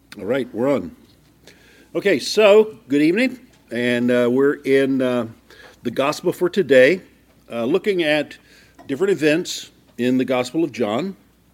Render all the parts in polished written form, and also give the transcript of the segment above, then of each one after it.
All right, we're on. Okay, so good evening, and we're in the gospel for today, looking at different events in the Gospel of John,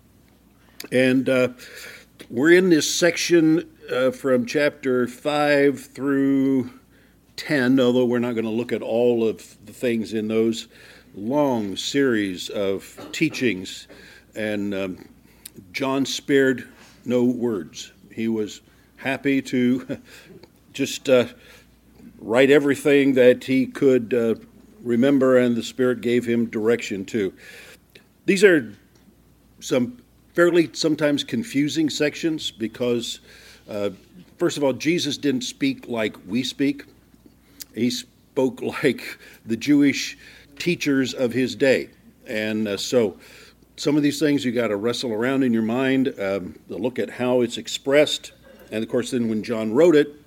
and we're in this section from chapter 5 through 10, although we're not going to look at all of the things in those long series of teachings, and John spared no words. He was happy to just write everything that he could remember, and the Spirit gave him direction to. These are some fairly sometimes confusing sections because, first of all, Jesus didn't speak like we speak. He spoke like the Jewish teachers of his day. And so some of these things you got to wrestle around in your mind, look at how it's expressed. And of course, then when John wrote it,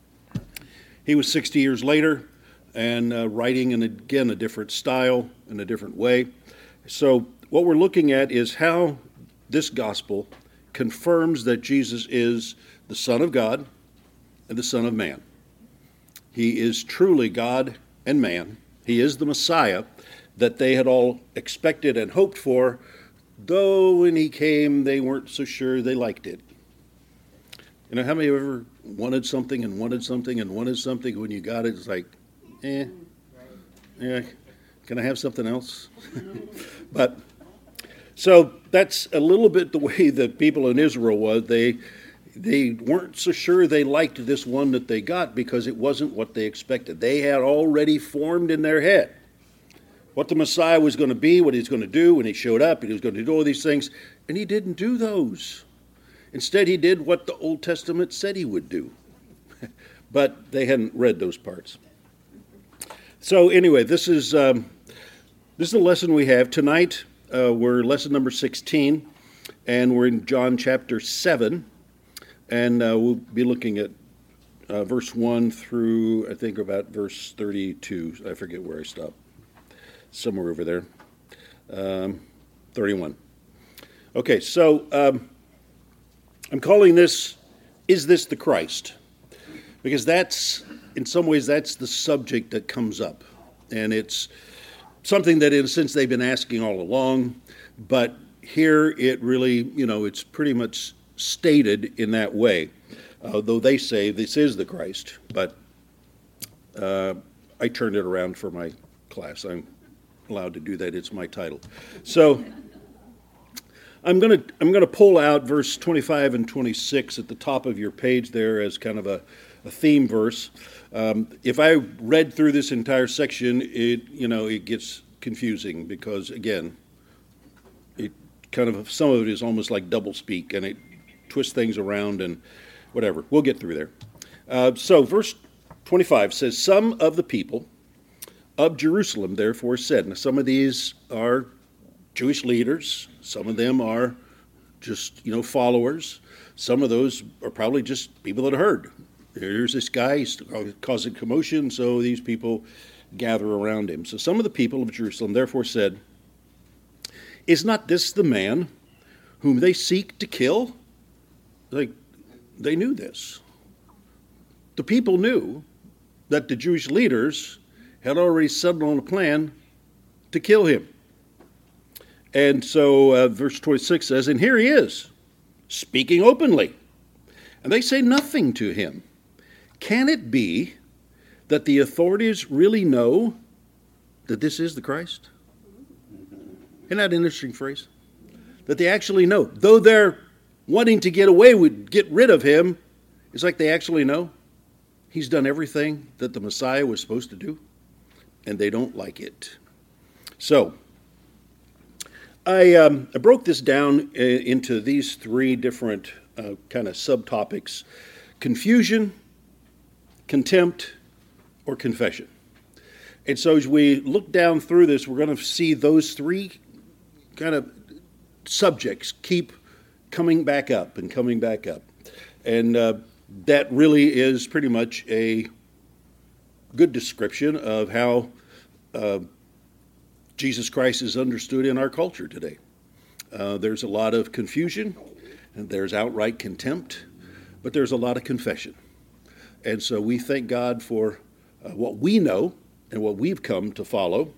he was 60 years later and writing in, again, a different style and a different way. So what we're looking at is how this gospel confirms that Jesus is the Son of God and the Son of Man. He is truly God and man. He is the Messiah that they had all expected and hoped for, though when he came, they weren't so sure they liked it. You know, how many of you ever wanted something and wanted something and wanted something, when you got it, it's like, yeah, can I have something else? But, so that's a little bit the way the people in Israel was. They weren't so sure they liked this one that they got because it wasn't what they expected. They had already formed in their head what the Messiah was going to be, what he was going to do when he showed up, and he was going to do all these things, and he didn't do those. Instead, he did what the Old Testament said he would do. But they hadn't read those parts. So anyway, this is the lesson we have. Tonight, we're lesson number 16, and we're in John chapter 7. And we'll be looking at verse 1 through, I think, about verse 32. I forget where I stopped. Somewhere over there. 31. Okay, so I'm calling this, Is This the Christ? Because that's, in some ways, that's the subject that comes up. And it's something that, in a sense, they've been asking all along. But here it really, it's pretty much stated in that way, though they say this is the Christ, but I turned it around for my class. I'm allowed to do that. It's my title. So I'm going to pull out verse 25 and 26 at the top of your page there as kind of a theme verse. If I read through this entire section, it gets confusing because, again, some of it is almost like doublespeak, and it twist things around and whatever. We'll get through there. So verse 25 says, Some of the people of Jerusalem therefore said. Now some of these are Jewish leaders. Some of them are just, followers. Some of those are probably just people that heard. Here's this guy, he's causing commotion, so these people gather around him. So some of the people of Jerusalem therefore said, Is not this the man whom they seek to kill? Like, they knew this. The people knew that the Jewish leaders had already settled on a plan to kill him. And so verse 26 says, And here he is, speaking openly. And they say nothing to him. Can it be that the authorities really know that this is the Christ? Isn't that an interesting phrase? That they actually know. Though they're wanting to get rid of him, it's like they actually know he's done everything that the Messiah was supposed to do, and they don't like it. So I broke this down into these three different kind of subtopics: confusion, contempt, or confession. And so as we look down through this, we're going to see those three kind of subjects keep coming back up and coming back up. And that really is pretty much a good description of how Jesus Christ is understood in our culture today. There's a lot of confusion, and there's outright contempt. but there's a lot of confession. And so we thank God for what we know and what we've come to follow.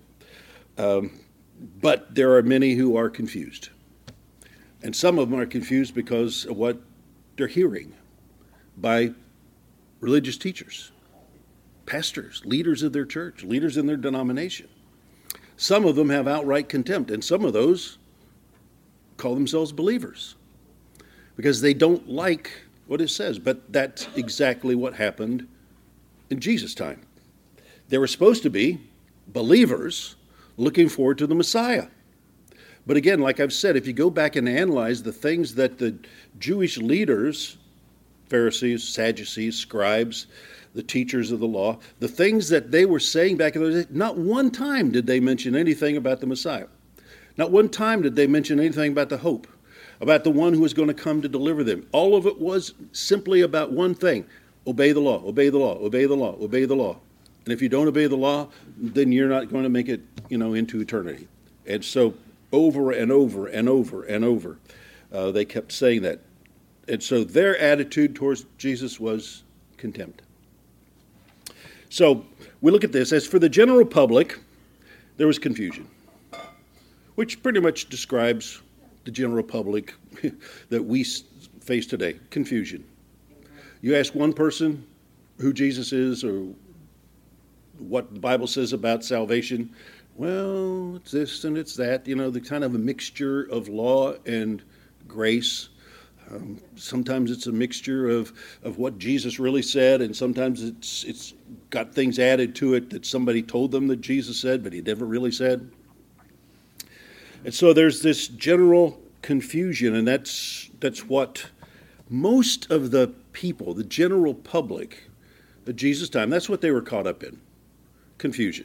But there are many who are confused. And some of them are confused because of what they're hearing by religious teachers, pastors, leaders of their church, leaders in their denomination. Some of them have outright contempt, and some of those call themselves believers because they don't like what it says. But that's exactly what happened in Jesus' time. They were supposed to be believers looking forward to the Messiah. But again, like I've said, if you go back and analyze the things that the Jewish leaders, Pharisees, Sadducees, scribes, the teachers of the law, the things that they were saying back in those days, not one time did they mention anything about the Messiah. Not one time did they mention anything about the hope, about the one who was going to come to deliver them. All of it was simply about one thing: obey the law, obey the law, obey the law, obey the law. And if you don't obey the law, then you're not going to make it, into eternity. And so over and over and over and over, they kept saying that. And so their attitude towards Jesus was contempt. So we look at this. As for the general public, there was confusion, which pretty much describes the general public that we face today. Confusion. You ask one person who Jesus is or what the Bible says about salvation, well, it's this and it's that, the kind of a mixture of law and grace. Sometimes it's a mixture of what Jesus really said, and sometimes it's got things added to it that somebody told them that Jesus said, but he never really said. And so there's this general confusion, and that's what most of the people, the general public at Jesus' time, that's what they were caught up in. Confusion.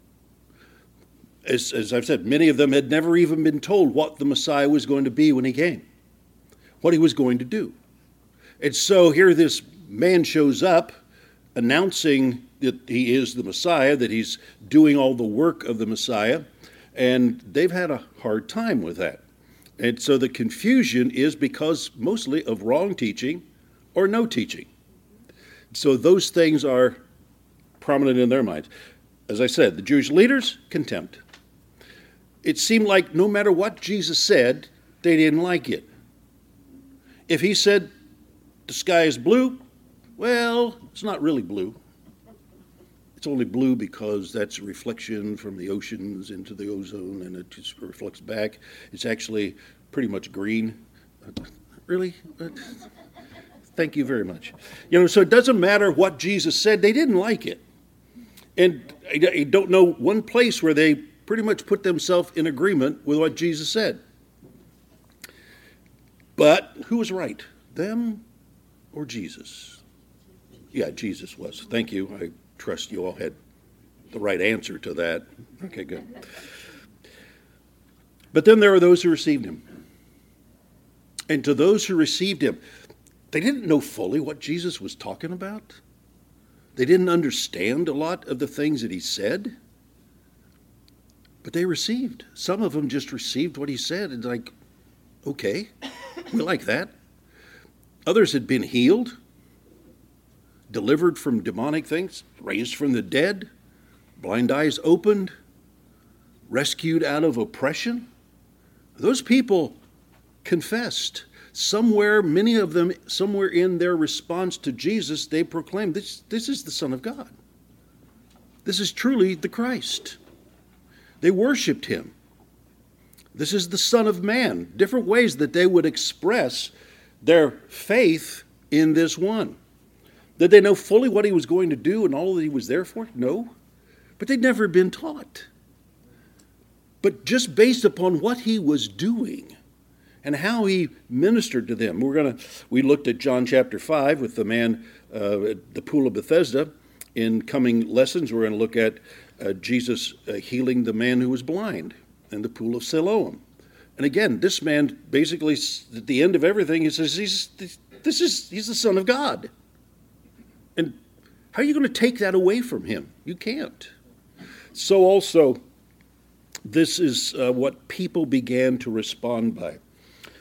As I've said, many of them had never even been told what the Messiah was going to be when he came, what he was going to do. And so here this man shows up announcing that he is the Messiah, that he's doing all the work of the Messiah, and they've had a hard time with that. And so the confusion is because mostly of wrong teaching or no teaching. So those things are prominent in their minds. As I said, the Jewish leaders, contempt. It seemed like no matter what Jesus said, they didn't like it. If he said the sky is blue, well, it's not really blue. It's only blue because that's a reflection from the oceans into the ozone, and it just reflects back. It's actually pretty much green. Really? Thank you very much. So it doesn't matter what Jesus said. They didn't like it. And I don't know one place where they pretty much put themselves in agreement with what Jesus said. But who was right? Them or Jesus? Yeah, Jesus was. Thank you. I trust you all had the right answer to that. Okay, good. But then there are those who received him. And to those who received him, they didn't know fully what Jesus was talking about. They didn't understand a lot of the things that he said. But they received. Some of them just received what he said and like, okay, we like that. Others had been healed, delivered from demonic things, raised from the dead, blind eyes opened, rescued out of oppression. Those people confessed. Somewhere, many of them, somewhere in their response to Jesus, they proclaimed, this is the Son of God. This is truly the Christ. They worshiped him. This is the Son of Man. Different ways that they would express their faith in this one. Did they know fully what he was going to do and all that he was there for? No. But they'd never been taught. But just based upon what he was doing and how he ministered to them. We looked at John chapter 5 with the man at the pool of Bethesda. In coming lessons, we're going to look at Jesus healing the man who was blind in the pool of Siloam. And again, this man basically, at the end of everything, he says, he's the Son of God. And how are you going to take that away from him? You can't. So also, this is what people began to respond by.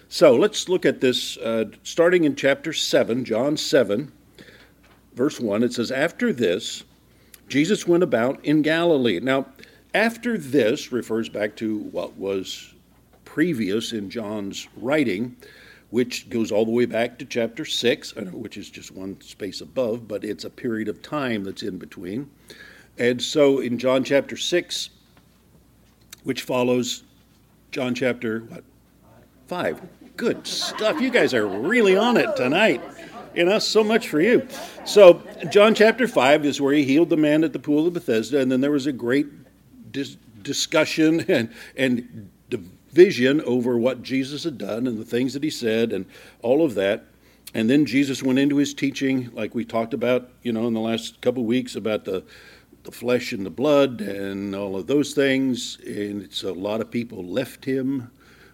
So let's look at this starting in chapter 7, John 7, verse 1. It says, "After this, Jesus went about in Galilee." Now, after this refers back to what was previous in John's writing, which goes all the way back to chapter 6, which is just one space above, but it's a period of time that's in between. And so in John chapter 6, which follows John chapter, what? 5. Good stuff. You guys are really on it tonight. So much for you. So John chapter 5 is where he healed the man at the pool of Bethesda, and then there was a great discussion and division over what Jesus had done and the things that he said and all of that. And then Jesus went into his teaching, like we talked about, in the last couple of weeks, about the flesh and the blood and all of those things. And it's a lot of people left him.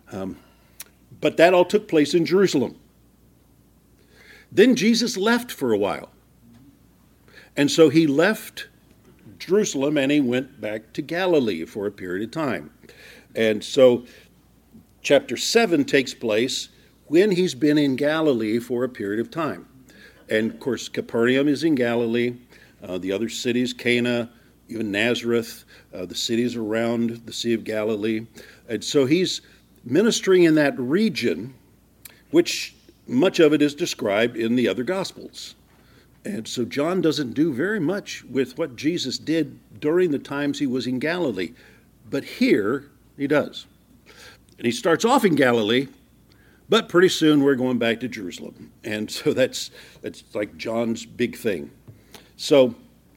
But that all took place in Jerusalem. Then Jesus left for a while. And so he left Jerusalem and he went back to Galilee for a period of time. And so chapter 7 takes place when he's been in Galilee for a period of time. And of course, Capernaum is in Galilee. The other cities, Cana, even Nazareth, the cities around the Sea of Galilee. And so he's ministering in that region, which much of it is described in the other Gospels. And so John doesn't do very much with what Jesus did during the times he was in Galilee. But here he does. And he starts off in Galilee, but pretty soon we're going back to Jerusalem. And so that's like John's big thing. So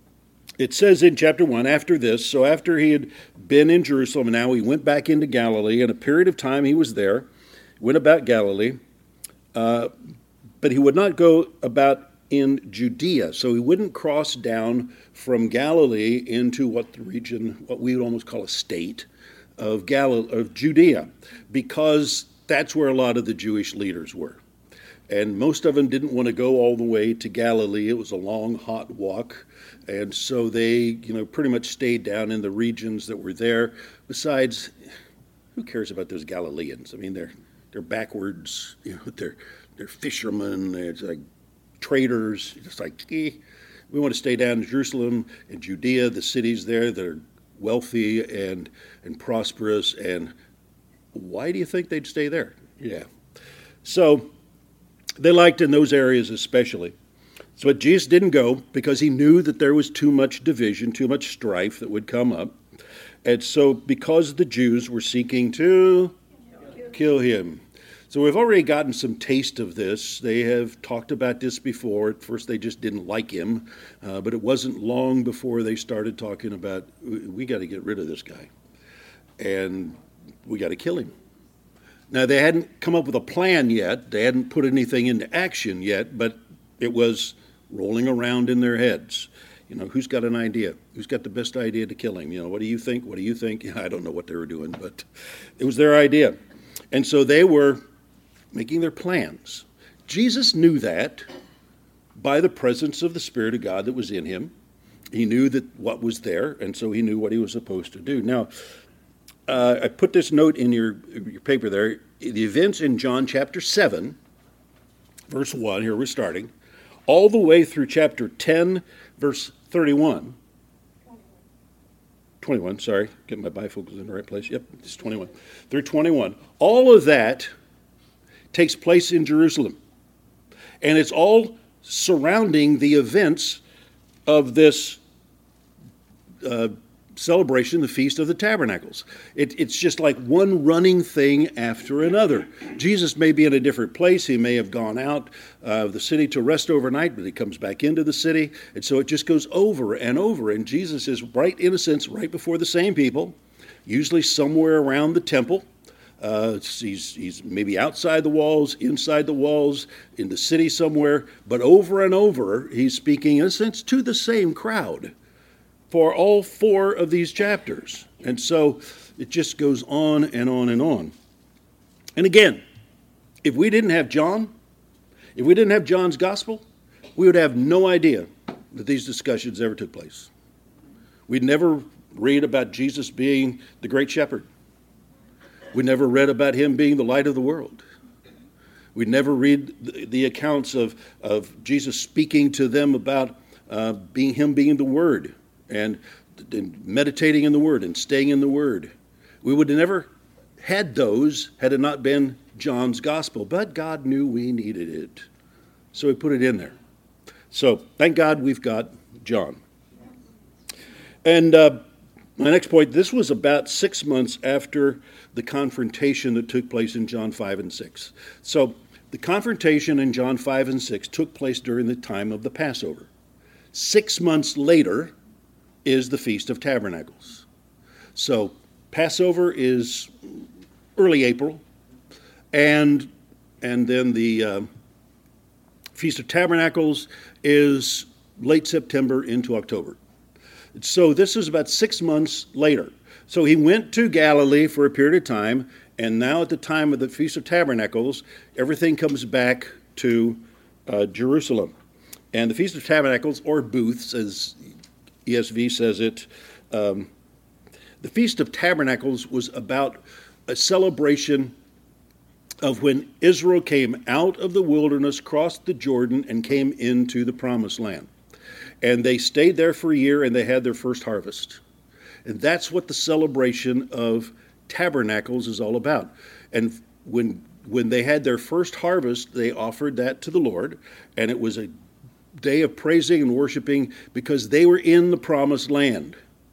it says in chapter 1, after this, so after he had been in Jerusalem, and now he went back into Galilee, and a period of time he was there, went about Galilee, but he would not go about in Judea. So he wouldn't cross down from Galilee into what we would almost call a state of Judea, because that's where a lot of the Jewish leaders were. And most of them didn't want to go all the way to Galilee. It was a long, hot walk. And so they, pretty much stayed down in the regions that were there. Besides, who cares about those Galileans? I mean, they're backwards. They're fishermen. They're like traders. It's like, we want to stay down in Jerusalem and Judea, the cities there that are wealthy and prosperous. And why do you think they'd stay there? Yeah. So they liked in those areas especially. So Jesus didn't go because he knew that there was too much division, too much strife that would come up. And so because the Jews were seeking to kill him. So we've already gotten some taste of this. They have talked about this before. At first they just didn't like him. But it wasn't long before they started talking about, we got to get rid of this guy. And we got to kill him. Now, they hadn't come up with a plan yet. They hadn't put anything into action yet, but it was rolling around in their heads. Who's got an idea? Who's got the best idea to kill him? What do you think? What do you think? I don't know what they were doing, but it was their idea. And so they were making their plans. Jesus knew that by the presence of the Spirit of God that was in him. He knew that what was there, and so he knew what he was supposed to do. Now, I put this note in your paper there. The events in John chapter 7, verse 1, here we're starting, all the way through chapter 10, verse 31. 21, sorry. Get my bifocals in the right place. Yep, it's 21. Through 21. All of that takes place in Jerusalem. And it's all surrounding the events of this celebration, the Feast of the Tabernacles. It's just like one running thing after another. Jesus may be in a different place. He may have gone out of the city to rest overnight, but he comes back into the city. And so it just goes over and over. And Jesus is right, in a sense, right before the same people, usually somewhere around the temple. He's maybe outside the walls, inside the walls, in the city somewhere. But over and over, he's speaking, in a sense, to the same crowd for all 4 of these chapters. And so it just goes on and on and on. And again, if we didn't have John, if we didn't have John's gospel, we would have no idea that these discussions ever took place. We'd never read about Jesus being the great shepherd. We never read about him being the light of the world. We never read the accounts of Jesus speaking to them about being the Word and meditating in the Word and staying in the Word. We would have never had those had it not been John's gospel, but God knew we needed it, so he put it in there. So thank God we've got John. And my next point, this was about 6 months after the confrontation that took place in John 5 and 6. So the confrontation in John 5 and 6 took place during the time of the Passover. 6 months later is the Feast of Tabernacles. So Passover is early April, and then the Feast of Tabernacles is late September into October. So this is about 6 months later. So he went to Galilee for a period of time, and now at the time of the Feast of Tabernacles, everything comes back to Jerusalem. And the Feast of Tabernacles, or booths, as ESV says it, the Feast of Tabernacles was about a celebration of when Israel came out of the wilderness, crossed the Jordan, and came into the Promised Land. And they stayed there for a year, and they had their first harvest. And that's what the celebration of Tabernacles is all about. And when they had their first harvest, they offered that to the Lord, and it was a day of praising and worshiping because they were in the Promised Land.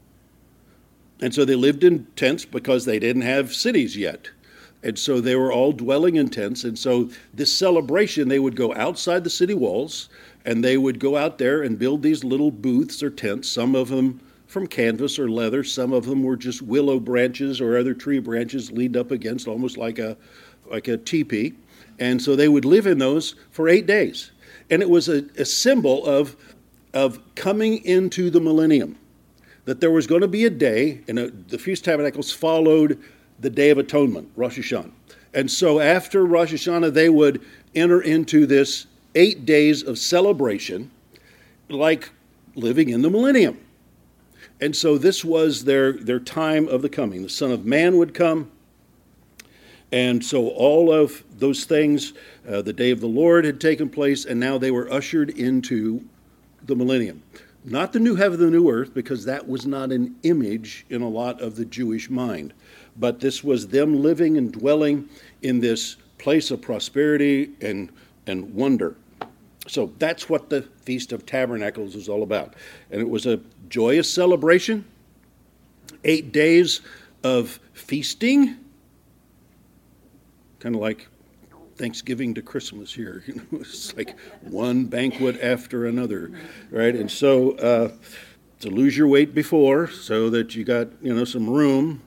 And so they lived in tents because they didn't have cities yet. And so they were all dwelling in tents. And so this celebration, they would go outside the city walls, and they would go out there and build these little booths or tents, some of them from canvas or leather. Some of them were just willow branches or other tree branches leaned up against, almost like a teepee. And so they would live in those for 8 days. And it was a symbol of coming into the millennium, that there was going to be a day, and the Feast of Tabernacles followed the Day of Atonement, Rosh Hashanah. And so after Rosh Hashanah, they would enter into this 8 days of celebration, like living in the millennium. And so this was their time of the coming. The Son of Man would come. And so all of those things, the day of the Lord had taken place, and now they were ushered into the millennium. Not the new heaven, the new earth, because that was not an image in a lot of the Jewish mind. But this was them living and dwelling in this place of prosperity and wonder. So that's what the Feast of Tabernacles is all about. And it was a joyous celebration, 8 days of feasting, kind of like Thanksgiving to Christmas here. It's like one banquet after another, right? And so to lose your weight before so that you got, some room,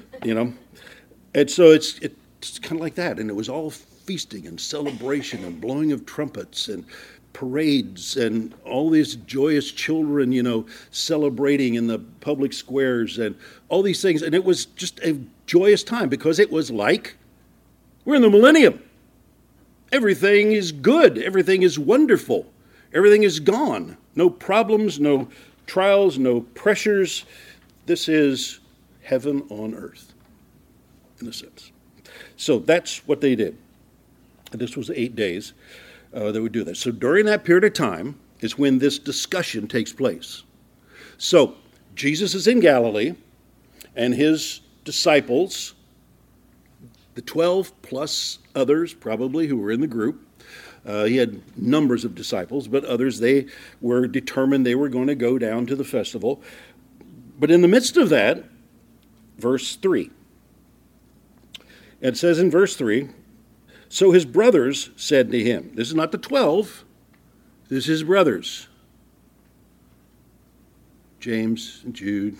And so it's kind of like that. And it was all feasting and celebration and blowing of trumpets and parades and all these joyous children, celebrating in the public squares and all these things. And it was just a joyous time because it was like we're in the millennium. Everything is good. Everything is wonderful. Everything is gone. No problems, no trials, no pressures. This is heaven on earth, in a sense. So that's what they did. And this was 8 days they would do that. So during that period of time is when this discussion takes place. So Jesus is in Galilee, and his disciples, the 12 plus others probably who were in the group, he had numbers of disciples, but others, they were determined they were going to go down to the festival. But in the midst of that, verse 3, it says in verse 3, so his brothers said to him, this is not the 12, this is his brothers, James and Jude,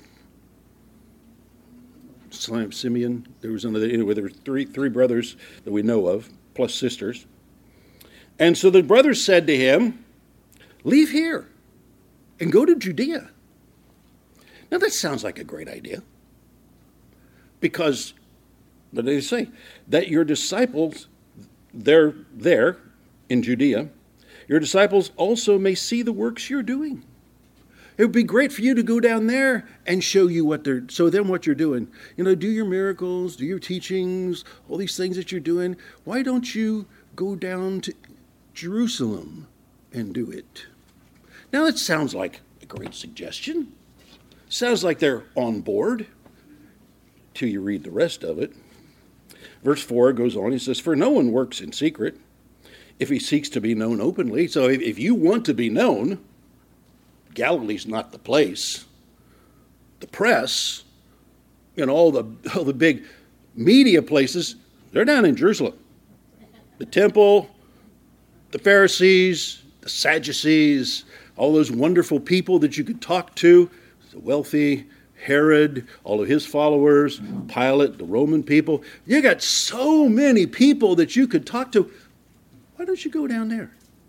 Simeon. There was another. There were three brothers that we know of, plus sisters. And so the brothers said to him, "Leave here and go to Judea." Now that sounds like a great idea, because what did they say? That your disciples, they're there in Judea. Your disciples also may see the works you're doing. It would be great for you to go down there and show them what you're doing. Do your miracles, do your teachings, all these things that you're doing. Why don't you go down to Jerusalem and do it. Now that sounds like a great suggestion. Sounds like they're on board till you read the rest of it. Verse 4 goes on, he says, "For no one works in secret if he seeks to be known openly." So if you want to be known, Galilee's not the place. The press and all the big media places, they're down in Jerusalem. The temple, the Pharisees, the Sadducees, all those wonderful people that you could talk to, the wealthy, Herod, all of his followers, Pilate, the Roman people. You got so many people that you could talk to. Why don't you go down there?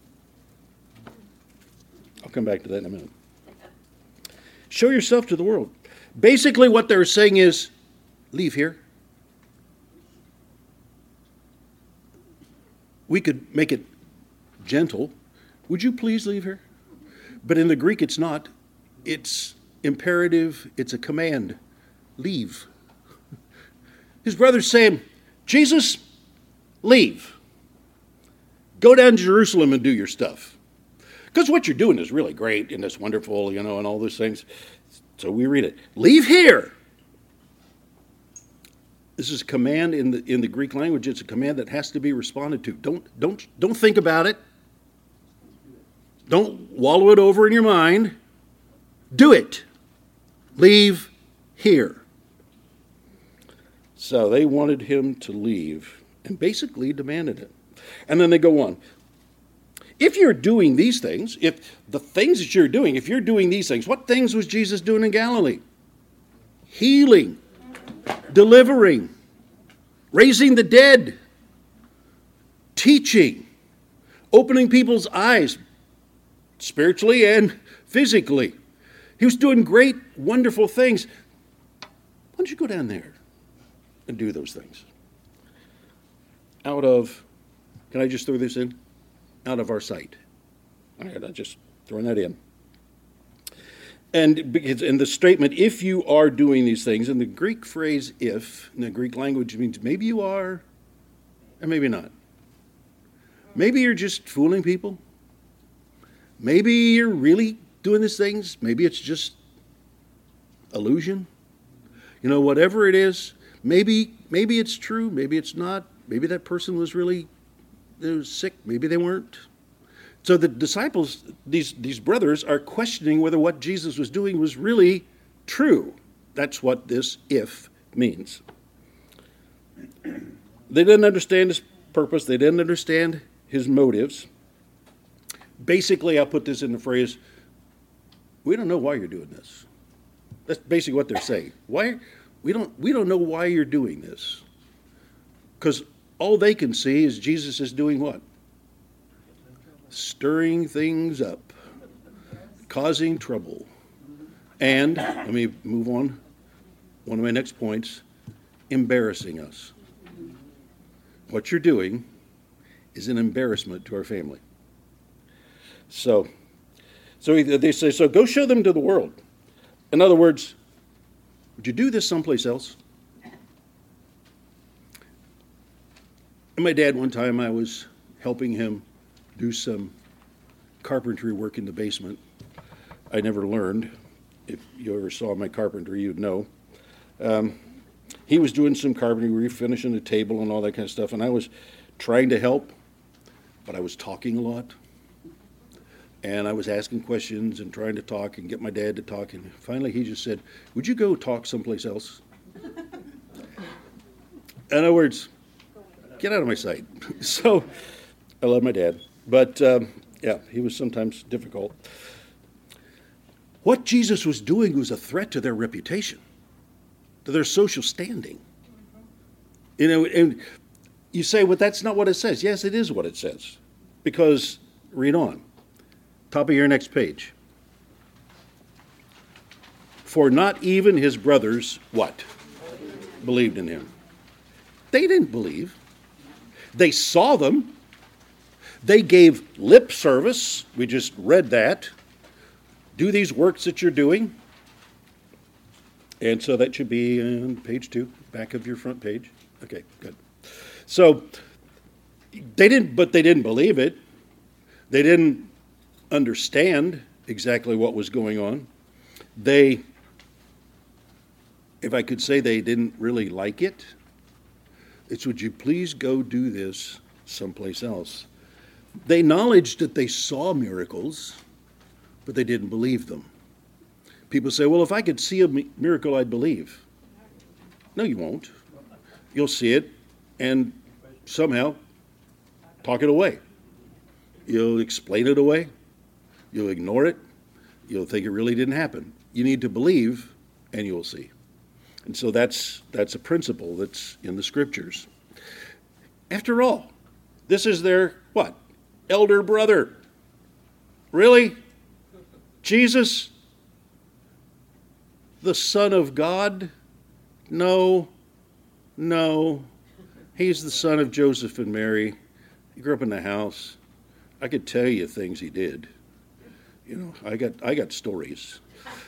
I'll come back to that in a minute. Show yourself to the world. Basically what they're saying is, leave here. We could make it gentle. Would you please leave here? But in the Greek it's not. It's imperative. It's a command. Leave. His brothers say him, Jesus, leave. Go down to Jerusalem and do your stuff. Because what you're doing is really great and it's wonderful, and all those things. So we read it. Leave here. This is a command in the Greek language. It's a command that has to be responded to. Don't think about it. Don't wallow it over in your mind. Do it. Leave here. So they wanted him to leave and basically demanded it. And then they go on. If you're doing these things, if the things that you're doing, if you're doing these things, what things was Jesus doing in Galilee? Healing, delivering, raising the dead, teaching, opening people's eyes, spiritually and physically. He was doing great, wonderful things. Why don't you go down there and do those things? Can I just throw this in? Out of our sight. All right, I'm just throwing that in. And because in the statement, if you are doing these things, and the Greek phrase if, in the Greek language means maybe you are, and maybe not. Maybe you're just fooling people. Maybe you're really doing these things. Maybe it's just illusion. Whatever it is, maybe it's true, maybe it's not. Maybe that person was really sick, maybe they weren't. So the disciples, these brothers, are questioning whether what Jesus was doing was really true. That's what this if means. They didn't understand his purpose. They didn't understand his motives. Basically, I'll put this in the phrase, we don't know why you're doing this. That's basically what they're saying. Why? We don't know why you're doing this. Because all they can see is Jesus is doing what? Stirring things up, causing trouble. And, let me move on, one of my next points, embarrassing us. What you're doing is an embarrassment to our family. So they say, so go show them to the world. In other words, would you do this someplace else? And my dad, one time I was helping him do some carpentry work in the basement. I never learned. If you ever saw my carpentry, you'd know. He was doing some carpentry, refinishing the table and all that kind of stuff, and I was trying to help, but I was talking a lot. And I was asking questions and trying to talk and get my dad to talk, and finally he just said, would you go talk someplace else? In other words, get out of my sight. So I love my dad. But, he was sometimes difficult. What Jesus was doing was a threat to their reputation, to their social standing. And you say, well, that's not what it says. Yes, it is what it says. Because, read on. Top of your next page. For not even his brothers, what? Believed in him. They didn't believe. They saw them. They gave lip service. We just read that. Do these works that you're doing. And so that should be on page 2, back of your front page. Okay, good. So But they didn't believe it. They didn't understand exactly what was going on. They, if I could say, they didn't really like it. It's, would you please go do this someplace else? They acknowledged that they saw miracles, but they didn't believe them. People say, well, if I could see a miracle, I'd believe. No, you won't. You'll see it and somehow talk it away. You'll explain it away. You'll ignore it. You'll think it really didn't happen. You need to believe, and you'll see. And so that's a principle that's in the Scriptures. After all, this is their, what? Elder brother. Really? Jesus? The Son of God? No. He's the son of Joseph and Mary. He grew up in the house. I could tell you things he did. I got stories.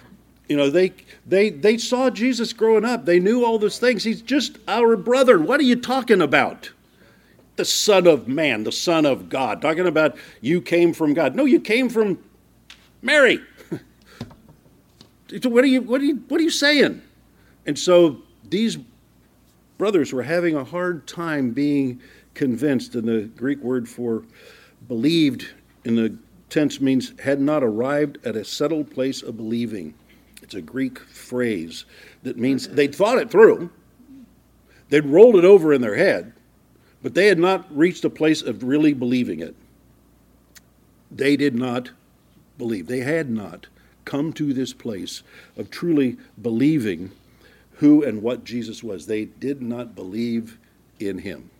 They saw Jesus growing up. They knew all those things. He's just our brother. What are you talking about? The Son of Man, the Son of God. Talking about you came from God. No, you came from Mary. What are you saying? And so these brothers were having a hard time being convinced, and the Greek word for believed in the tense means had not arrived at a settled place of believing. It's a Greek phrase that means they'd thought it through. They'd rolled it over in their head, but they had not reached a place of really believing it. They did not believe. They had not come to this place of truly believing who and what Jesus was. They did not believe in him.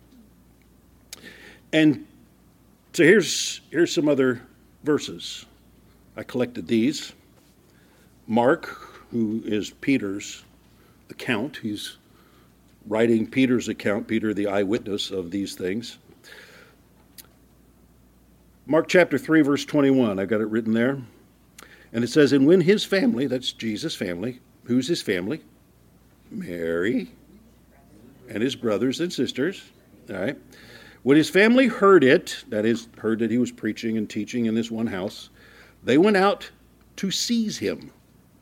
And so here's some other verses. I collected these. Mark, who is Peter's account, he's writing Peter's account, Peter the eyewitness of these things. Mark chapter 3, verse 21, I've got it written there. And it says, and when his family, that's Jesus' family, who's his family? Mary and his brothers and sisters. All right. When his family heard it, that is, heard that he was preaching and teaching in this one house, they went out to seize him.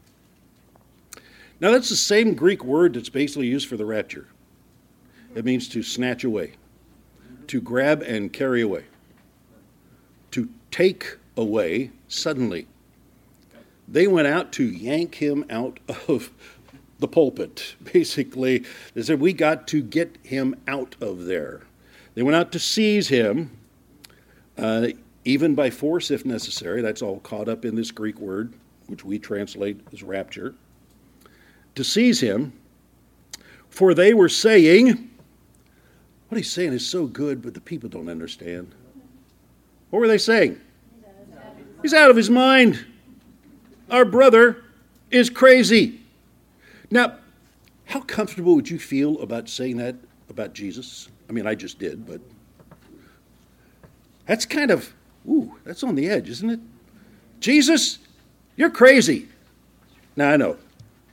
Now that's the same Greek word that's basically used for the rapture. It means to snatch away, to grab and carry away, to take away suddenly. They went out to yank him out of the pulpit. Basically, they said, we got to get him out of there. They went out to seize him, even by force if necessary. That's all caught up in this Greek word, which we translate as rapture. To seize him, for they were saying, what he's saying is so good, but the people don't understand. What were they saying? He's out of his mind. Our brother is crazy. Now, how comfortable would you feel about saying that about Jesus? I mean, I just did, but that's kind of, that's on the edge, isn't it? Jesus, you're crazy. Now, I know.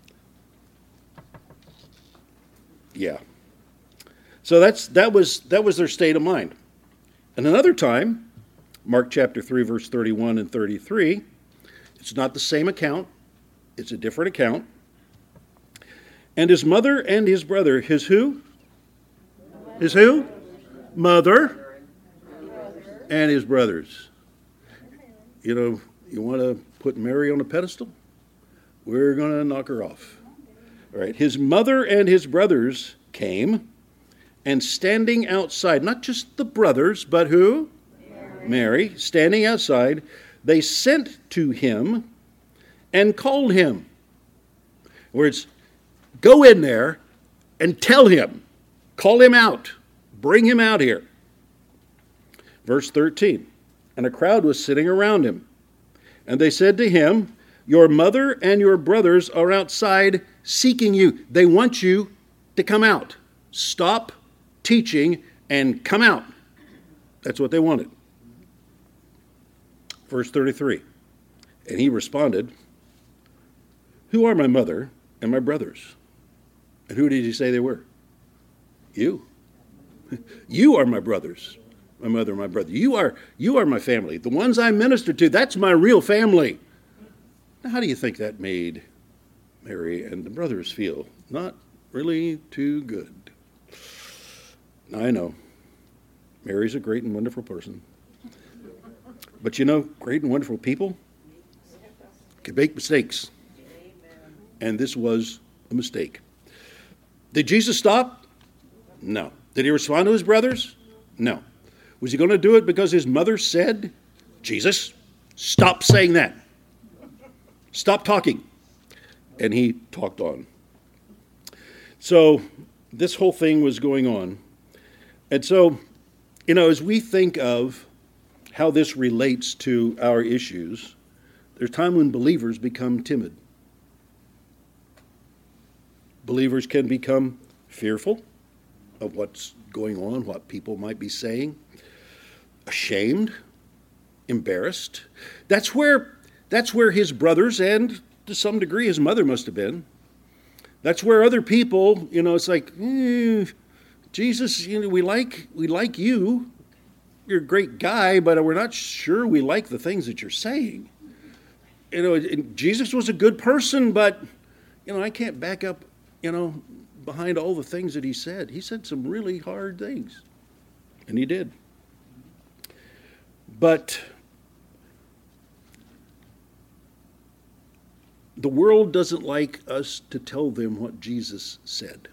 Yeah. So that was their state of mind. And another time, Mark chapter 3, verse 31 and 33, it's not the same account. It's a different account. And his mother and his brother, his who? His who? Mother and his brothers. You want to put Mary on a pedestal? We're going to knock her off. All right. His mother and his brothers came, and standing outside, not just the brothers, but who? Mary, standing outside, they sent to him and called him. In other words, go in there and tell him, call him out, bring him out here. Verse 13, and a crowd was sitting around him. And they said to him, your mother and your brothers are outside seeking you. They want you to come out. Stop teaching and come out. That's what they wanted. Verse 33, and he responded, who are my mother and my brothers? And who did he say they were? You. You are my brothers, my mother and my brother. You are my family. The ones I minister to, that's my real family. Now, how do you think that made Mary and the brothers feel? Not really too good. I know. Mary's a great and wonderful person. But you know, great and wonderful people can make mistakes. And this was a mistake. Did Jesus stop? No. Did he respond to his brothers? No. Was he going to do it because his mother said, Jesus, stop saying that. Stop talking. And he talked on. So this whole thing was going on. And so, as we think of how this relates to our issues, there's a time when believers become timid. Believers can become fearful of what's going on, what people might be saying, ashamed, embarrassed. That's where his brothers and to some degree his mother must have been. That's where other people, it's like, Jesus, we like you. You're a great guy, but we're not sure we like the things that you're saying. Jesus was a good person, but, I can't back up, behind all the things that he said. He said some really hard things, and he did. But the world doesn't like us to tell them what Jesus said.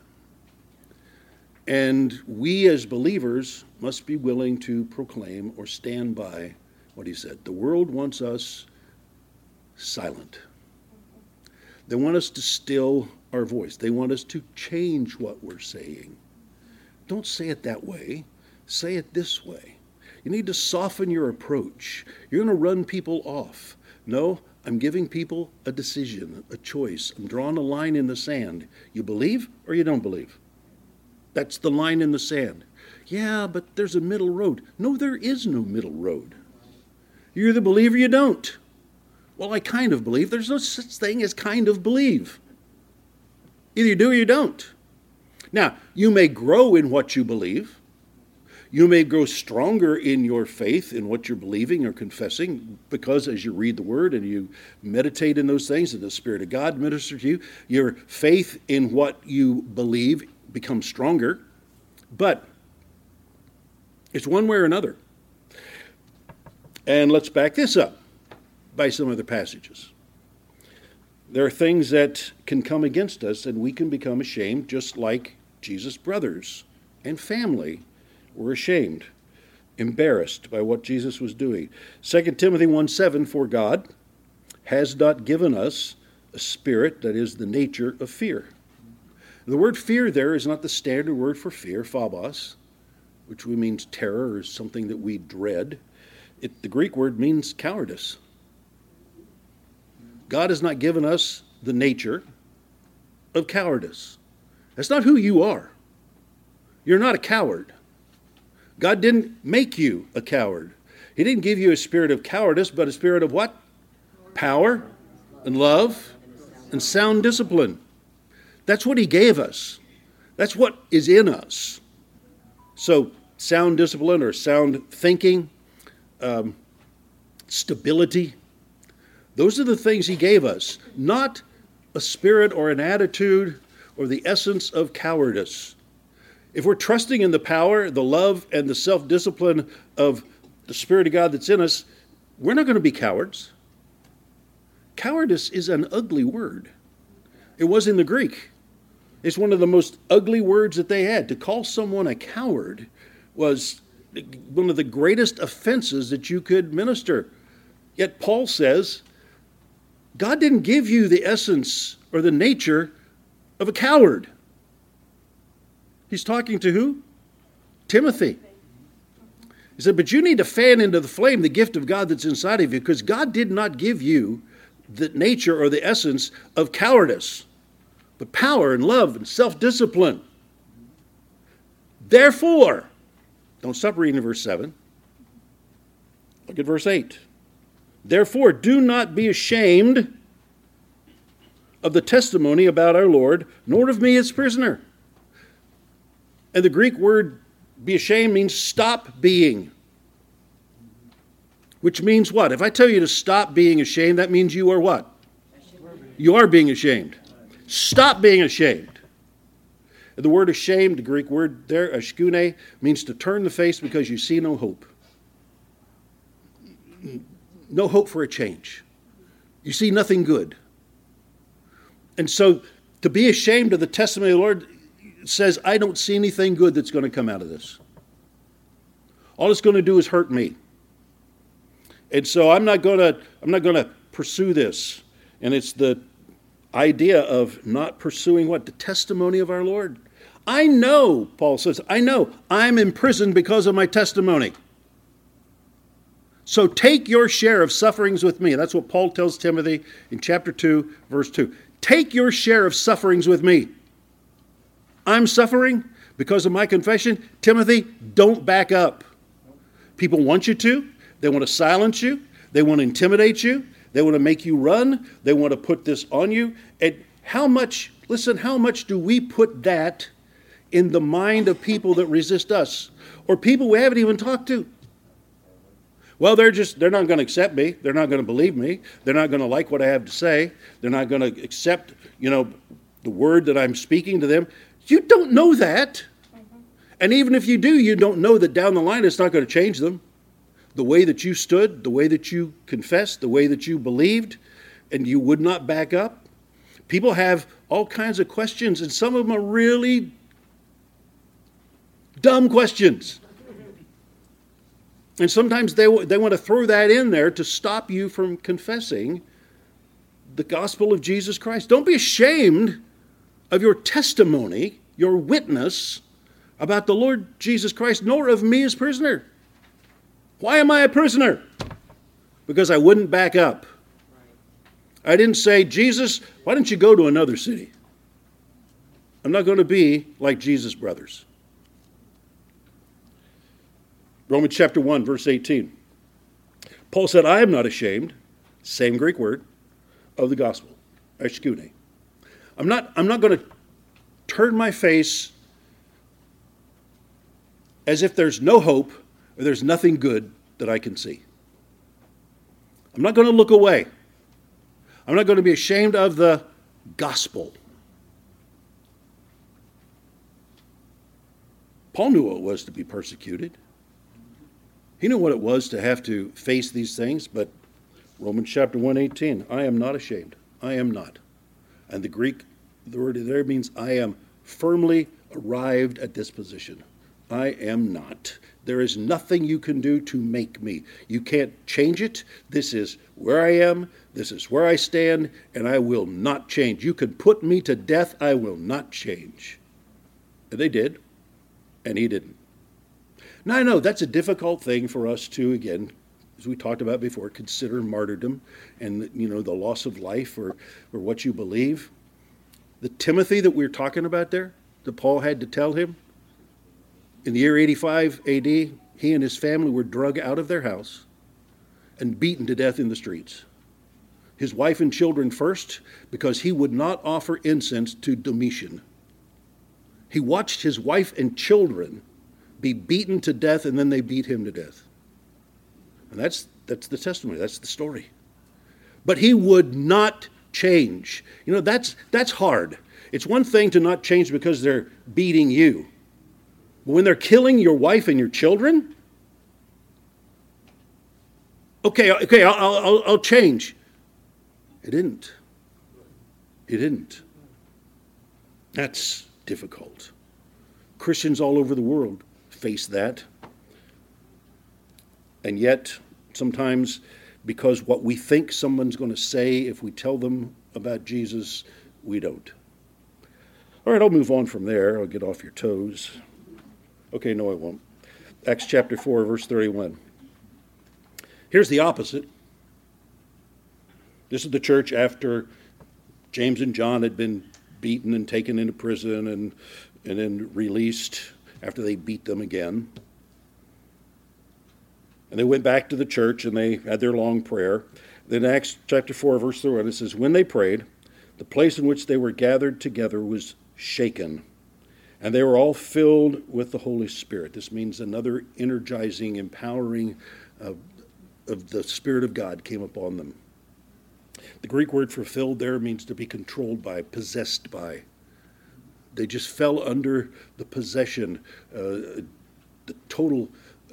And we as believers must be willing to proclaim or stand by what he said. The world wants us silent. They want us to still our voice. They want us to change what we're saying. Don't say it that way. Say it this way. You need to soften your approach. You're going to run people off. No, I'm giving people a decision, a choice. I'm drawing a line in the sand. You believe or you don't believe? That's the line in the sand. Yeah, but there's a middle road. No, there is no middle road. You either believe or you don't. Well, I kind of believe. There's no such thing as kind of believe. Either you do or you don't. Now, you may grow in what you believe. You may grow stronger in your faith, in what you're believing or confessing, because as you read the Word and you meditate in those things and the Spirit of God ministers to you, your faith in what you believe becomes stronger. But it's one way or another. And let's back this up by some other passages. There are things that can come against us and we can become ashamed, just like Jesus' brothers and family were ashamed, embarrassed by what Jesus was doing. 2 Timothy 1:7, for God has not given us a spirit that is the nature of fear. The word fear there is not the standard word for fear, phobos, which means terror or something that we dread. The Greek word means cowardice. God has not given us the nature of cowardice. That's not who you are. You're not a coward. God didn't make you a coward. He didn't give you a spirit of cowardice, but a spirit of what? Power and love and sound discipline. That's what he gave us. That's what is in us. So sound discipline or sound thinking, stability, those are the things he gave us, not a spirit or an attitude or the essence of cowardice. If we're trusting in the power, the love, and the self-discipline of the Spirit of God that's in us, we're not going to be cowards. Cowardice is an ugly word. It was in the Greek. It's one of the most ugly words that they had. To call someone a coward was one of the greatest offenses that you could minister. Yet Paul says, God didn't give you the essence or the nature of a coward. He's talking to who? Timothy. He said, but you need to fan into the flame the gift of God that's inside of you, because God did not give you the nature or the essence of cowardice, but power and love and self-discipline. Therefore, don't stop reading verse 7. Look at verse 8. Therefore, do not be ashamed of the testimony about our Lord, nor of me as prisoner. And the Greek word be ashamed means stop being. Which means what? If I tell you to stop being ashamed, that means you are what? You are being ashamed. Stop being ashamed. The word ashamed, the Greek word there, ashkune, means to turn the face because you see no hope. No hope for a change. You see nothing good. And so to be ashamed of the testimony of the Lord says, I don't see anything good that's going to come out of this. All it's going to do is hurt me. And so I'm not going to pursue this. And it's the idea of not pursuing what? The testimony of our Lord. I know, Paul says, I know I'm imprisoned because of my testimony. So take your share of sufferings with me. That's what Paul tells Timothy in chapter 2, verse 2. Take your share of sufferings with me. I'm suffering because of my confession. Timothy, don't back up. People want you to. They want to silence you. They want to intimidate you. They want to make you run. They want to put this on you. And how much do we put that in the mind of people that resist us? Or people we haven't even talked to? Well, they're not going to accept me. They're not going to believe me. They're not going to like what I have to say. They're not going to accept, the word that I'm speaking to them. You don't know that. And even if you do, you don't know that down the line it's not going to change them. The way that you stood, the way that you confessed, the way that you believed, and you would not back up. People have all kinds of questions, and some of them are really dumb questions. And sometimes they want to throw that in there to stop you from confessing the gospel of Jesus Christ. Don't be ashamed of your testimony, your witness about the Lord Jesus Christ, nor of me as prisoner. Why am I a prisoner? Because I wouldn't back up. I didn't say, Jesus, why don't you go to another city? I'm not going to be like Jesus' brothers. Romans chapter 1, verse 18. Paul said, I am not ashamed, same Greek word, of the gospel, ashkune. I'm not going to turn my face as if there's no hope or there's nothing good that I can see. I'm not going to look away. I'm not going to be ashamed of the gospel. Paul knew what it was to be persecuted. He knew what it was to have to face these things, but Romans chapter 1:18, I am not ashamed. I am not. And the word there means I am firmly arrived at this position. I am not. There is nothing you can do to make me. You can't change it. This is where I am. This is where I stand, and I will not change. You can put me to death. I will not change. And they did, and he didn't. Now, I know that's a difficult thing for us to, again, as we talked about before, consider martyrdom and, the loss of life or what you believe. The Timothy that we're talking about there, that Paul had to tell him, in the year 85 A.D., he and his family were drug out of their house and beaten to death in the streets. His wife and children first, because he would not offer incense to Domitian. He watched his wife and children be beaten to death, and then they beat him to death. And that's the testimony. That's the story. But he would not change. That's hard. It's one thing to not change because they're beating you. But when they're killing your wife and your children, okay, I'll change. It didn't. He didn't. That's difficult. Christians all over the world face that. And yet, sometimes, because what we think someone's going to say if we tell them about Jesus, we don't. All right, I'll move on from there. I'll get off your toes. Okay, no, I won't. Acts chapter 4, verse 31. Here's the opposite. This is the church after James and John had been beaten and taken into prison and then released after they beat them again. And they went back to the church and they had their long prayer. Then Acts chapter 4, verse 31, it says, when they prayed, the place in which they were gathered together was shaken, and they were all filled with the Holy Spirit. This means another energizing, empowering of the Spirit of God came upon them. The Greek word for filled there means to be controlled by, possessed by. They just fell under the possession, the total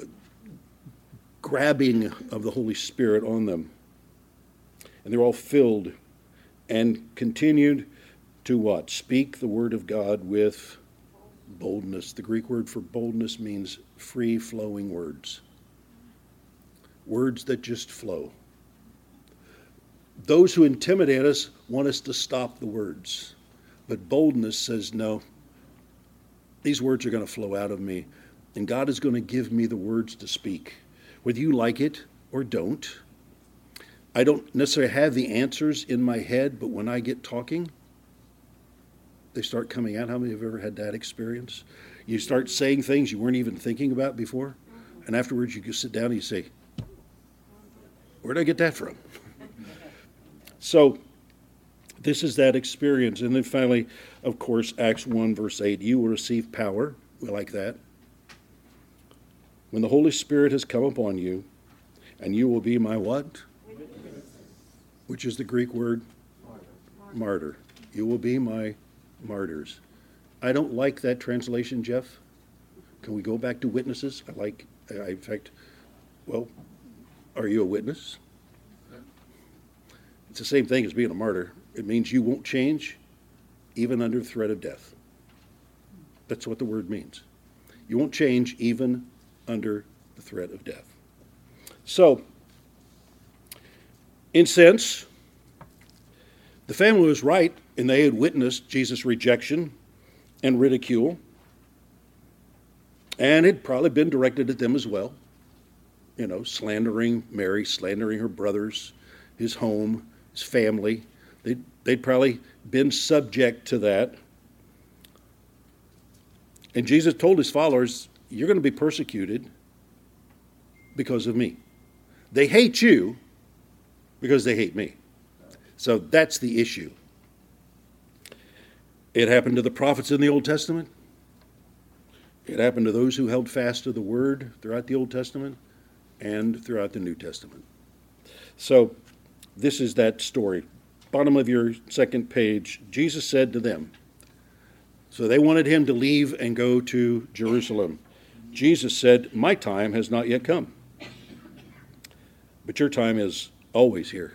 grabbing of the Holy Spirit on them. And they're all filled and continued to what? Speak the word of God with boldness. The Greek word for boldness means free-flowing words. Words that just flow. Those who intimidate us want us to stop the words. But boldness says, no, these words are going to flow out of me. And God is going to give me the words to speak. Whether you like it or don't. I don't necessarily have the answers in my head, but when I get talking, they start coming out. How many have ever had that experience? You start saying things you weren't even thinking about before, and afterwards you sit down and you say, where did I get that from? So this is that experience. And then finally, of course, Acts 1, verse 8, you will receive power. We like that. When the Holy Spirit has come upon you, and you will be my what? Which is the Greek word? Martyr. You will be my martyrs. I don't like that translation, Jeff. Can we go back to witnesses? In fact, well, are you a witness? It's the same thing as being a martyr. It means you won't change, even under threat of death. That's what the word means. You won't change, even under the threat of death. So, in sense, the family was right, and they had witnessed Jesus' rejection and ridicule, and it had probably been directed at them as well. You know, slandering Mary, slandering her brothers, his home, his family. They'd probably been subject to that. And Jesus told his followers, you're going to be persecuted because of me. They hate you because they hate me. So that's the issue. It happened to the prophets in the Old Testament. It happened to those who held fast to the word throughout the Old Testament and throughout the New Testament. So this is that story. Bottom of your second page, Jesus said to them, so they wanted him to leave and go to Jerusalem. Jesus said, my time has not yet come, but your time is always here.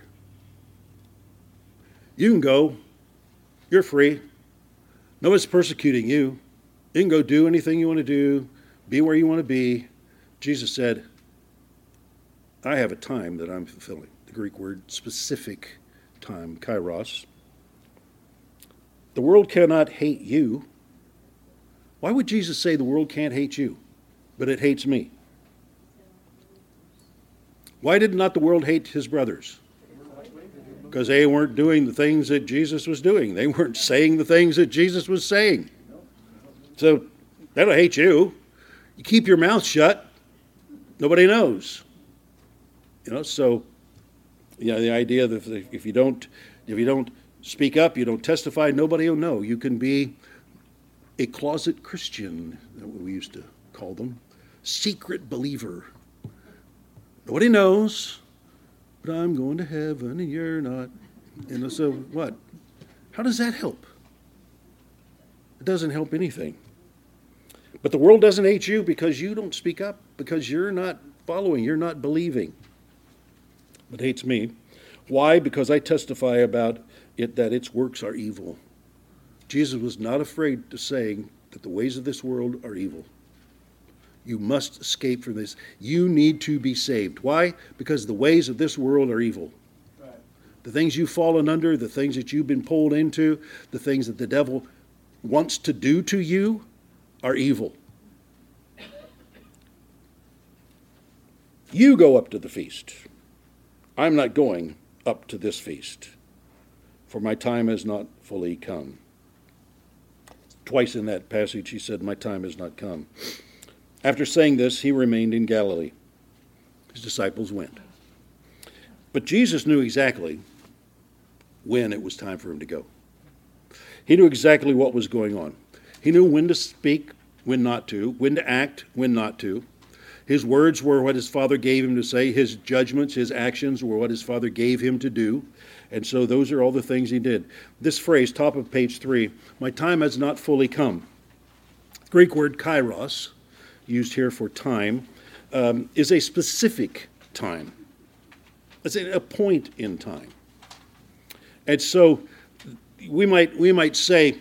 You can go. You're free. No one's persecuting you. You can go do anything you want to do, be where you want to be. Jesus said, I have a time that I'm fulfilling. The Greek word specific time, kairos. The world cannot hate you. Why would Jesus say the world can't hate you, but it hates me? Why did not the world hate his brothers? Because they weren't doing the things that Jesus was doing. They weren't saying the things that Jesus was saying. So they don't hate you. You keep your mouth shut, nobody knows. So the idea that if you don't speak up, you don't testify, nobody will know. You can be a closet Christian, that's what we used to call them, secret believer. Nobody knows, but I'm going to heaven and you're not. So what? How does that help? It doesn't help anything. But the world doesn't hate you because you don't speak up, because you're not following, you're not believing. It hates me. Why? Because I testify about it that its works are evil. Jesus was not afraid to saying that the ways of this world are evil. You must escape from this. You need to be saved. Why? Because the ways of this world are evil. Right. The things you've fallen under, the things that you've been pulled into, the things that the devil wants to do to you are evil. You go up to the feast. I'm not going up to this feast, for my time has not fully come. Twice in that passage he said, my time has not come. After saying this, he remained in Galilee. His disciples went. But Jesus knew exactly when it was time for him to go. He knew exactly what was going on. He knew when to speak, when not to, when to act, when not to. His words were what his Father gave him to say. His judgments, his actions were what his Father gave him to do. And so those are all the things he did. This phrase, top of page 3, my time has not fully come. Greek word kairos, used here for time, is a specific time. It's a point in time. And so we might say,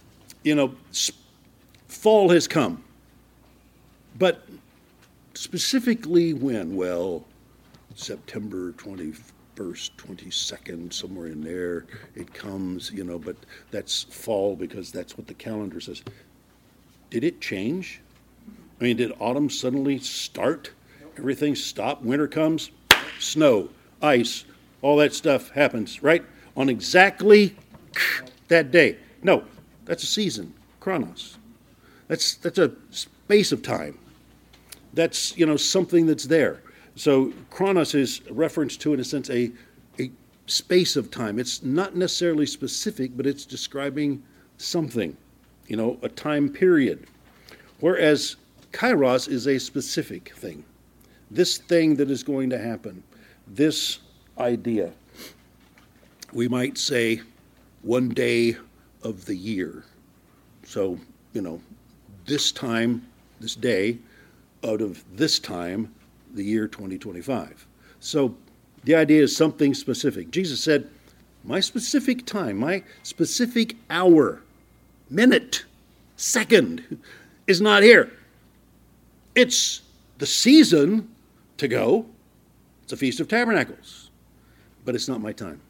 fall has come. But specifically when? Well, September 21st, 22nd, somewhere in there, it comes, but that's fall because that's what the calendar says. Did it change? I mean, did autumn suddenly start? Everything stopped? Winter comes? Snow, ice, all that stuff happens, right? On exactly that day. No, that's a season, chronos. That's a space of time. That's, something that's there. So chronos is a reference to, in a sense, a space of time. It's not necessarily specific, but it's describing something, a time period. Whereas kairos is a specific thing. This thing that is going to happen, this idea. We might say one day of the year. So, this time, this day, out of this time, the year 2025. So the idea is something specific. Jesus said, my specific time, my specific hour, minute, second is not here. It's the season to go. It's a Feast of Tabernacles, but it's not my time.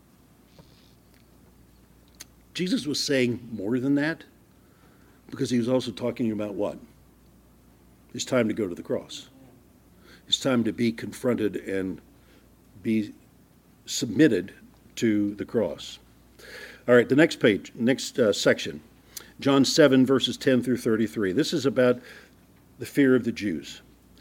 Jesus was saying more than that because he was also talking about what? It's time to go to the cross. It's time to be confronted and be submitted to the cross. All right, the next page, next section. John 7, verses 10 through 33. This is about the fear of the Jews.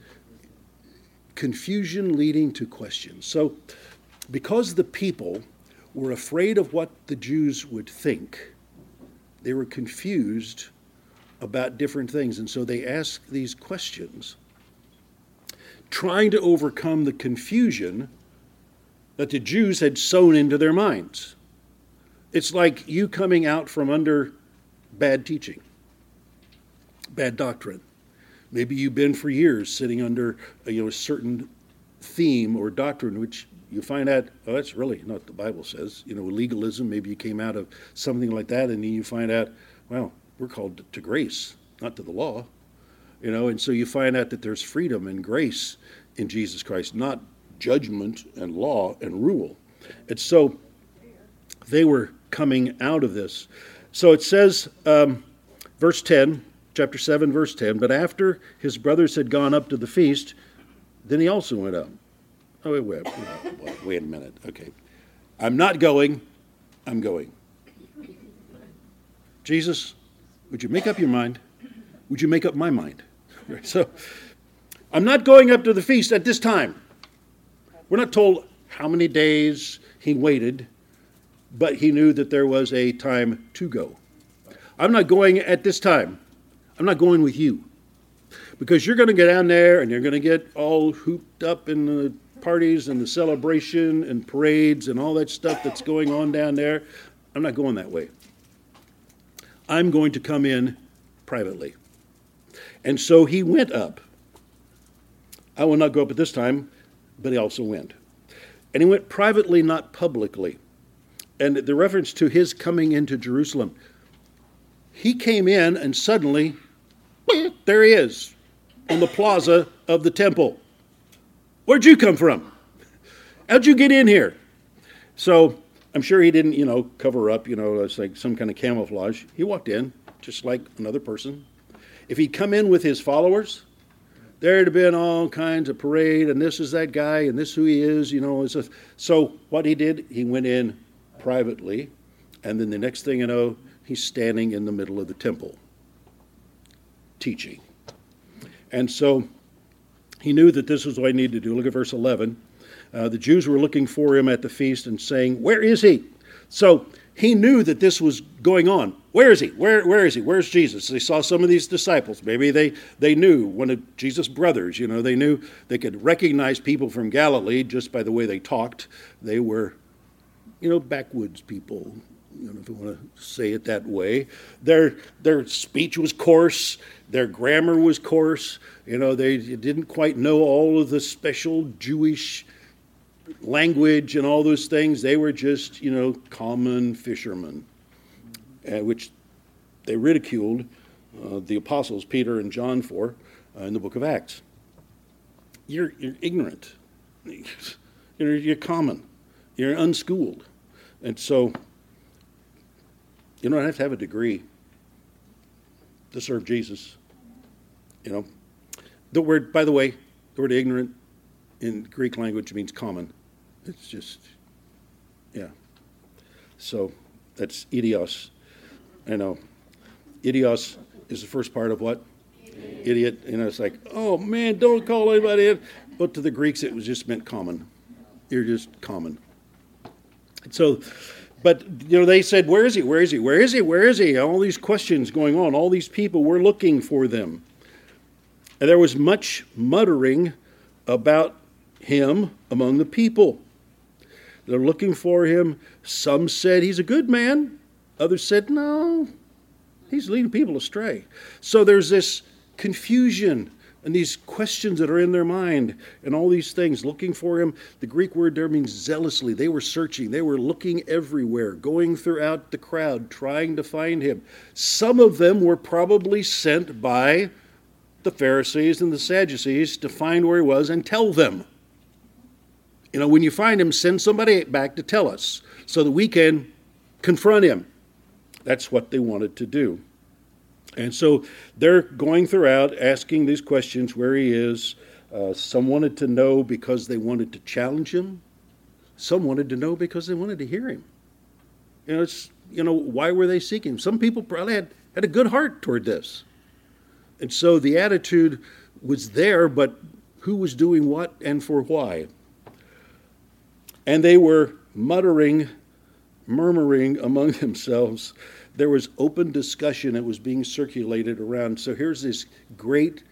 Confusion leading to questions. So, because the people were afraid of what the Jews would think, they were confused about different things. And so they asked these questions, trying to overcome the confusion that the Jews had sown into their minds. It's like you coming out from under bad teaching, bad doctrine. Maybe you've been for years sitting under a certain theme or doctrine, which you find out, oh, that's really not what the Bible says. Legalism, maybe you came out of something like that, and then you find out, well, we're called to grace, not to the law. And so you find out that there's freedom and grace in Jesus Christ, not judgment and law and rule. And so they were coming out of this. So it says, verse 10, chapter 7, verse 10, but after his brothers had gone up to the feast, then he also went up. Oh, wait a minute. Okay. I'm not going. I'm going. Jesus, would you make up your mind? Would you make up my mind? Right, so, I'm not going up to the feast at this time. We're not told how many days he waited, but he knew that there was a time to go. I'm not going at this time. I'm not going with you. Because you're going to get down there and you're going to get all hooped up in the parties and the celebration and parades and all that stuff that's going on down there. I'm not going that way. I'm going to come in privately. And so he went up. I will not go up at this time, but he also went. And he went privately, not publicly. And the reference to his coming into Jerusalem, he came in and suddenly, there he is on the plaza of the temple. Where'd you come from? How'd you get in here? So I'm sure he didn't, cover up, it's like some kind of camouflage. He walked in just like another person. If he'd come in with his followers, there'd have been all kinds of parade, and this is that guy, and this is who he is, So what he did, he went in privately, and then the next thing you know, he's standing in the middle of the temple, teaching. And so he knew that this was what he needed to do. Look at verse 11. The Jews were looking for him at the feast and saying, where is he? So he knew that this was going on. Where is he? Where is he? Where's Jesus? They saw some of these disciples. Maybe they knew one of Jesus' brothers. They knew they could recognize people from Galilee just by the way they talked. They were, backwoods people, if you want to say it that way. Their speech was coarse. Their grammar was coarse. They didn't quite know all of the special Jewish language and all those things. They were just, common fishermen, which they ridiculed the apostles, Peter and John, for in the book of Acts. You're ignorant. You're common. You're unschooled. And so you don't have to have a degree to serve Jesus. The word, by the way, the word ignorant in Greek language means common. It's just, yeah. So that's idios. Idios is the first part of what? Idiot. It's like, oh man, don't call anybody in. But to the Greeks, it was just meant common. You're just common. So, but, they said, where is he? Where is he? Where is he? Where is he? All these questions going on. All these people were looking for them. And there was much muttering about him among the people. They're looking for him. Some said he's a good man. Others said, no, he's leading people astray. So there's this confusion and these questions that are in their mind and all these things, looking for him. The Greek word there means zealously. They were searching. They were looking everywhere, going throughout the crowd, trying to find him. Some of them were probably sent by the Pharisees and the Sadducees to find where he was and tell them. When you find him, send somebody back to tell us so that we can confront him. That's what they wanted to do. And so they're going throughout asking these questions where he is. Some wanted to know because they wanted to challenge him. Some wanted to know because they wanted to hear him. Why were they seeking him? Some people probably had a good heart toward this. And so the attitude was there, but who was doing what and for why? And they were murmuring among themselves. There was open discussion that was being circulated around. So here's this great,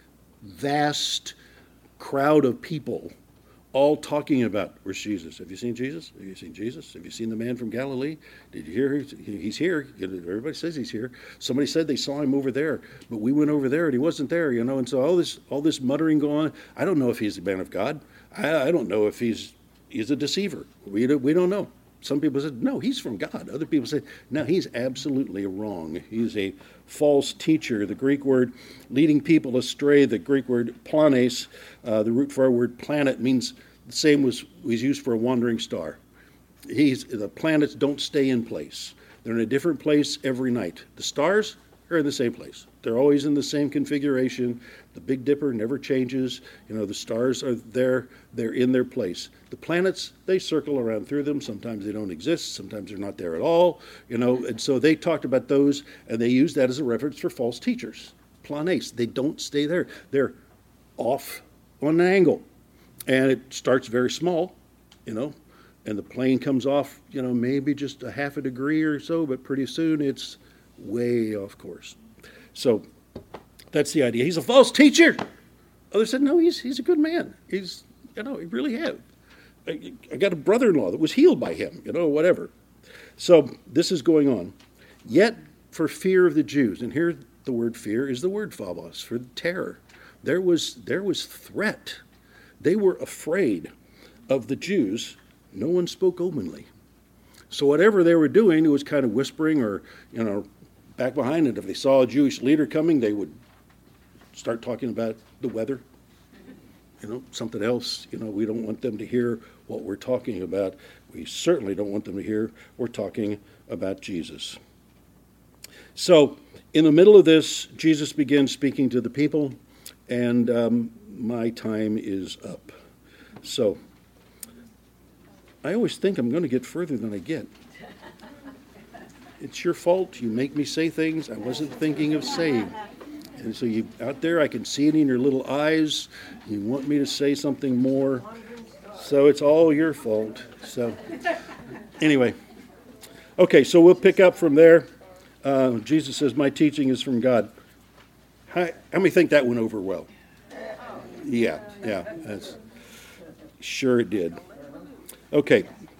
vast crowd of people all talking about, where's Jesus? Have you seen Jesus? Have you seen Jesus? Have you seen the man from Galilee? Did you hear he's here? Everybody says he's here. Somebody said they saw him over there, but we went over there and he wasn't there, And so all this muttering going on. I don't know if he's a man of God. I don't know if he's a deceiver. We don't know. Some people said, no, he's from God. Other people said, no, he's absolutely wrong. He's a false teacher. The Greek word leading people astray, the Greek word planes, the root for our word planet, means the same was used for a wandering star. The planets don't stay in place. They're in a different place every night. The stars are in the same place. They're always in the same configuration. The Big Dipper never changes. The stars are there. They're in their place. The planets, they circle around through them. Sometimes they don't exist. Sometimes they're not there at all. And so they talked about those, and they used that as a reference for false teachers. Planes, they don't stay there. They're off on an angle. And it starts very small, and the plane comes off, maybe just a half a degree or so, but pretty soon it's way off course. So that's the idea. He's a false teacher. Others said, no, he's a good man. He's, he really have. I got a brother-in-law that was healed by him, whatever. So this is going on. Yet for fear of the Jews, and here the word fear is the word phobos, for terror. There was threat. They were afraid of the Jews. No one spoke openly. So whatever they were doing, it was kind of whispering or, back behind it. If they saw a Jewish leader coming, they would start talking about the weather, something else. We don't want them to hear what we're talking about. We certainly don't want them to hear we're talking about Jesus. So in the middle of this, Jesus begins speaking to the people, and my time is up. So I always think I'm going to get further than I get. It's your fault. You make me say things I wasn't thinking of saying. And so you out there, I can see it in your little eyes. You want me to say something more. So it's all your fault. So anyway, Okay, so we'll pick up from there. Jesus says, my teaching is from God. How many think that went over well? Yeah, sure it did. Okay,